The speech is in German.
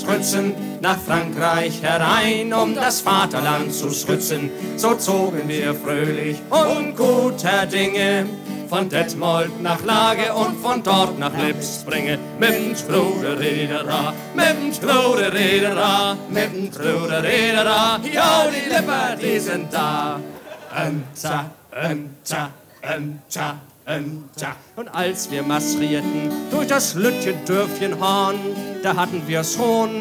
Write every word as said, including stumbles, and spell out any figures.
Spritzen nach Frankreich herein, um das Vaterland zu schützen. So zogen wir fröhlich und guter Dinge von Detmold nach Lage und von dort nach Lipspringe. Mit dem Truderederer, mit dem Truderederer, mit dem Truderederer, ja, die Lipper, die sind da. Enta, enta, enta, enta. Und als wir marschierten durch das Lütgendörfchen Horn, da hatten wir's schon